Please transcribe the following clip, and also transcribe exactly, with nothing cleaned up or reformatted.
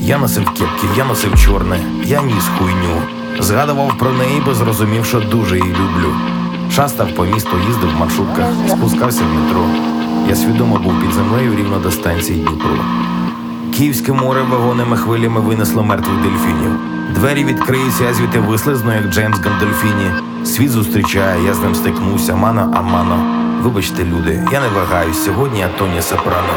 Я носив кепки, я носив чорне, я ніс хуйню. Згадував про неї, бо зрозумів, що дуже її люблю. Шастав по місту, їздив в маршрутках, спускався в метро. Я свідомо був під землею рівно до станції Дніпро. Київське море вагонними хвилями винесло мертвих дельфінів. Двері відкриються, я звідти вислизну, як Джеймс Гандольфіні. Світ зустрічає, я з ним стикнуся, мано а мано. Вибачте, люди, я не вагаюсь, сьогодні я Тоні Сопрано.